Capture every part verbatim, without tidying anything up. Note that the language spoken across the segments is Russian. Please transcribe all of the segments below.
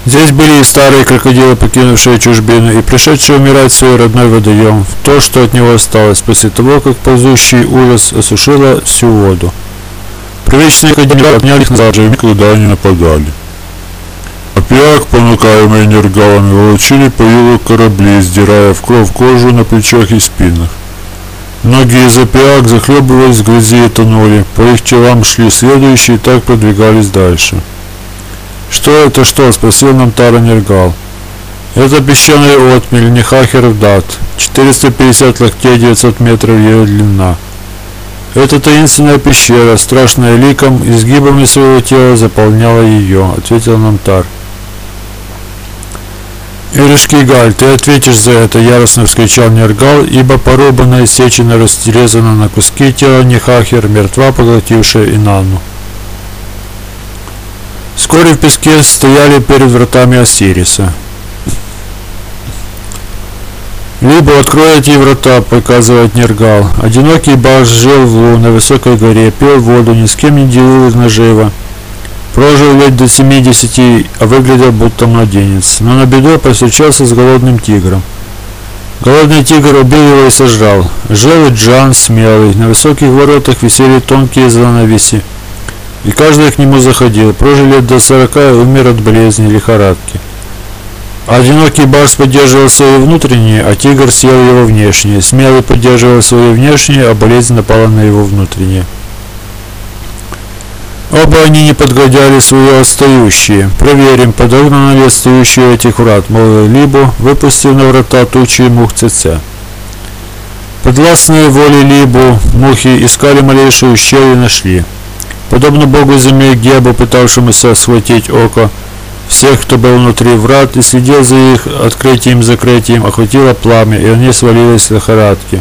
Здесь были и старые крокодилы, покинувшие чужбину, и пришедшие умирать в свой родной водоем, в то, что от него осталось, после того, как ползущий ужас осушило всю воду. Привычные крокодилы отняли их назад, и никуда не нападали. Апиак, понукаемые нергалами, волочили по югу корабли, сдирая в кровь кожу на плечах и спинах. Многие из апиак захлебывались в грязи и тонули, по их телам шли следующие и так продвигались дальше. «Что это что?» — спросил Намтара Нергал. «Это песчаный отмель Нехахер-Дат, четыреста пятьдесят локтей, девятьсот метров ее длина. Это таинственная пещера, страшная ликом, изгибами своего тела заполняла ее», — ответил Намтар. «Эришкигаль, ты ответишь за это!» — яростно вскричал Нергал, ибо порубано, иссечено, растерезано на куски тело Нехахер, мертва, поглотившая Инанну. Вскоре в песке стояли перед вратами Осириса. «Либо открой эти врата», — показывает Нергал. Одинокий Баш жил в Лу, на высокой горе, пил воду, ни с кем не делил нажива. Прожил лет до семидесяти, а выглядел будто младенец, но на беду повстречался с голодным тигром. Голодный тигр убил его и сожрал. Жил и Джан смелый, на высоких воротах висели тонкие занавеси, и каждый к нему заходил. Прожил лет до сорока и умер от болезни, лихорадки. Одинокий Баш поддерживал свои внутренние, а тигр съел его внешние. Смелый поддерживал свои внешние, а болезнь напала на его внутренние. Оба они не подгодяли свои отстающие. «Проверим, подогнано ли отстающие этих врат», — молвил Либу, выпустив на врата тучи мух Цеце. Подвластные воле Либу мухи искали малейшую щель и нашли. Подобно богу земли Гебу, пытавшемуся схватить око всех, кто был внутри врат и следил за их открытием и закрытием, охватило пламя, и они свалились с лихорадки.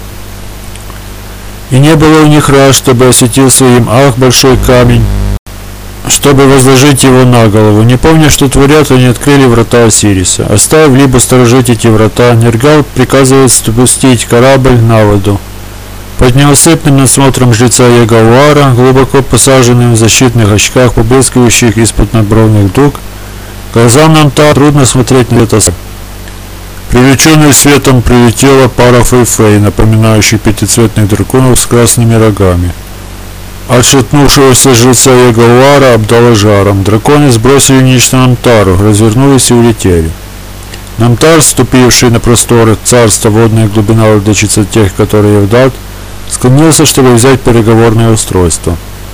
И не было у них раз, чтобы осветил своим ах большой камень, чтобы возложить его на голову. Не помня, что творят, они открыли врата Осириса. Оставив Либу сторожить эти врата, Нергал приказывает спустить корабль на воду. Под неусыпным надсмотром жреца Ягауара, глубоко посаженным в защитных очках, поблескивающих из-под надбровных дуг, глазам Намтара трудно смотреть на это. Привлеченный светом прилетела пара фейфей, напоминающих пятицветных драконов с красными рогами. Отшатнувшегося жреца Ягауара обдало жаром. Драконы сбросили нечто Намтару, развернулись и улетели. Намтар, ступивший на просторы царства водная глубина владычица тех, которые вдат, склонился, чтобы взять переговорное устройство.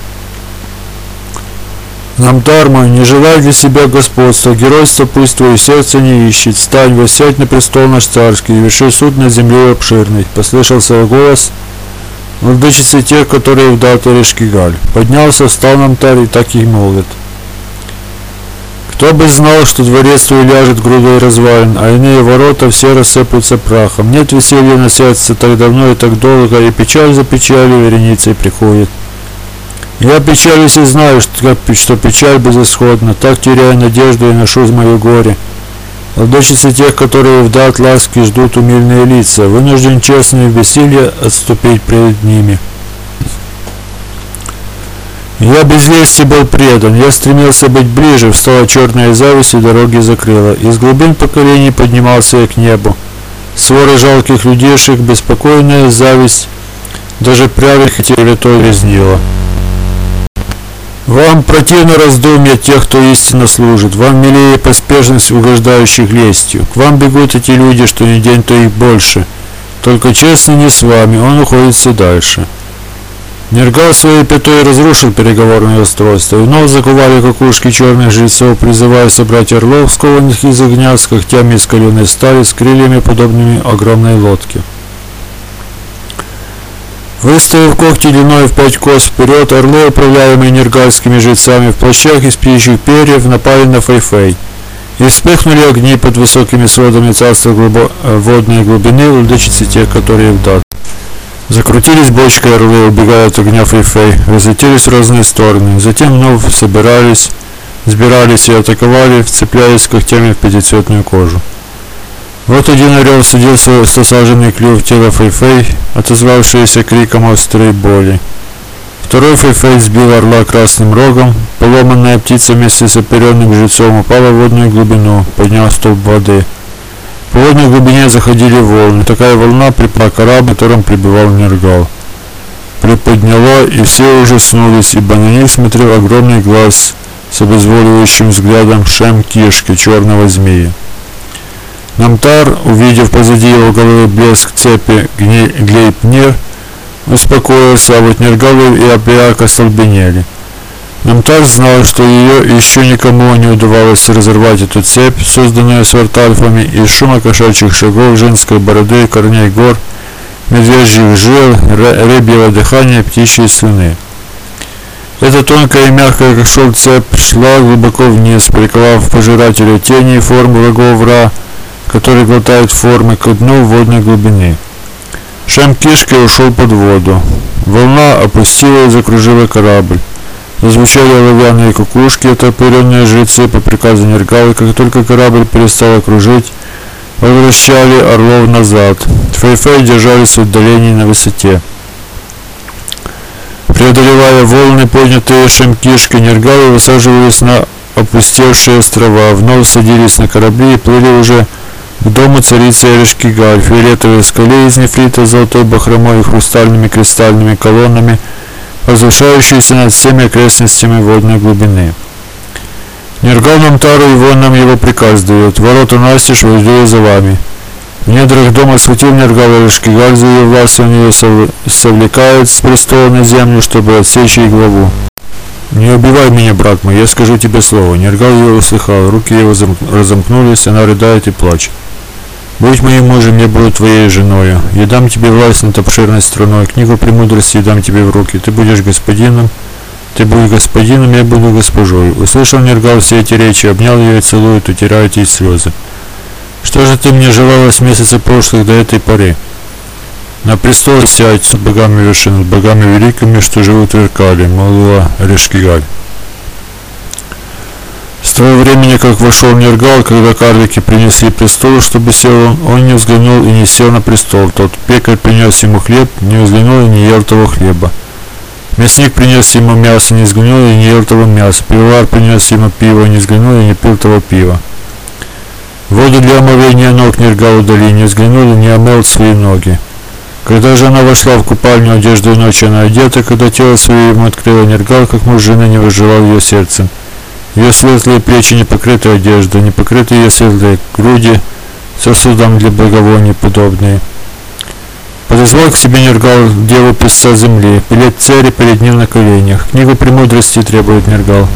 «Намтар мой, не желай для себя господства, геройства пусть твое сердце не ищет. Стань, воссядь на престол наш царский, и верши суд над землей обширной», — послышался голос владычицы тех, которые вдат Эришкигаль. Поднялся, встал Намтар и так и молвит: «Кто бы знал, что дворец твой ляжет грудой развалин, а иные ворота все рассыплются прахом. Нет веселья на сердце так давно и так долго, и печаль за печалью вереницей приходит. Я печалюсь и знаю, что, что печаль безысходна, так теряю надежду и ношу мое горе. Владычицы тех, которые вдат ласки ждут умильные лица, вынужден честно и в бессилие отступить перед ними. Я без лести был предан, я стремился быть ближе, встала черная зависть и дороги закрыла. Из глубин поколений поднимался я к небу. Своры жалких людейших, беспокойная зависть, даже правых и территорий резнила. Вам противно раздумья тех, кто истинно служит, вам милее поспешность угождающих лестью. К вам бегут эти люди, что ни день, то их больше. Только честно не с вами, он уходит все дальше». Нергал своей пятой разрушил переговорное устройство, и вновь закували кукушки черных жрецов, призывая собрать орлов, скованных из огня, с когтями из каленой стали, с крыльями, подобными огромной лодке. Выставив когти длиной в пять кос вперед, орлы, управляемые нергальскими жрецами в плащах из птичьих перьев, напали на фейфей. И вспыхнули огни под высокими сводами царства глубо... водной глубины, владычицы тех, которые вдат. Закрутились бочкой орлы, убегая от огня фейфей, разлетелись в разные стороны, затем вновь собирались, сбирались и атаковали, вцепляясь когтями в пятицветную кожу. Вот один орел садился с осаженный клюв тела фейфей, отозвавшийся криком острой боли. Второй Фэй-Фэй сбил орла красным рогом. Поломанная птица вместе с оперенным жрецом упала в водную глубину, подняв столб воды. По водной глубине заходили волны. Такая волна припала к кораблю, в котором пребывал Нергал. Приподняла, и все ужаснулись, ибо на них смотрел огромный глаз с обезволивающим взглядом Шем-Кишки, черного змея. Намтар, увидев позади его головы блеск цепи Глейпнир, успокоился, а вот Нергал и Апиак остолбенели. Намтар знал, что ее еще никому не удавалось разорвать эту цепь, созданную свартальфами, из шума кошачьих шагов, женской бороды, корней гор, медвежьих жил, рыбьего дыхания, птичьей слюны. Эта тонкая и мягкая, как шел цепь, шла глубоко вниз, приковав пожирателя тени и форм врагов Ра, который глотает формы к дну водной глубины. Шем-Кишка ушел под воду. Волна опустила и закружила корабль. Зазвучали оловянные кукушки, отопыренные жрецы по приказу Нергала, как только корабль перестал окружить, возвращали орлов назад. Фэй-Фэй держались в отдалении на высоте. Преодолевая волны, поднятые Шем-Кишкой, Нергалы высаживались на опустевшие острова, вновь садились на корабли и плыли уже к дому царицы Эрешкигаль, фиолетовой скале из нефрита, золотой бахромой и хрустальными кристальными колоннами, возвышающейся над всеми окрестностями водной глубины. Нергал Намтару и воинам его приказ дает: ворота настежь, войду за вами. В недрах дома схватил Нергал Эрешкигаль за ее власть, он ее совлекает с престола на землю, чтобы отсечь ей главу. «Не убивай меня, брат мой, я скажу тебе слово». Нергал ее услыхал, руки его разомкнулись, она рыдает и плачет. «Будь моим мужем, я буду твоей женою. Я дам тебе власть над обширной страной, книгу премудрости дам тебе в руки. Ты будешь господином, ты будешь господином, я буду госпожой». Услышал Нергал все эти речи, обнял ее и целует, утирая ей слезы. «Что же ты мне желала с месяца прошлых до этой поры? На престол сядь с богами вершин, богами великими, что живут в Иркале», молвила Эрешкигаль. С того времени, как вошел Нергал, когда карлики принесли престол, чтобы сел он, он не взглянул и не сел на престол. Тот пекарь принес ему хлеб, не взглянул и не ел того хлеба. Мясник принес ему мясо, не взглянул и не ел того мяса. Пивовар принес ему пиво, не взглянул и не пил того пива. Воду для омовения ног Нергал удали, не взглянул и не омыл свои ноги. Когда же она вошла в купальню, одежду ночи она одета, когда тело свое ему открыла Нергал, как муж жены не выживал ее сердцем. Ее светлые плечи не покрыты одеждой, не покрыты ее светлые груди, сосудом для благовоний подобные. Подозвал к себе Нергал деву писца земли, пилет цари перед ним на коленях. Книгу премудрости требует Нергал.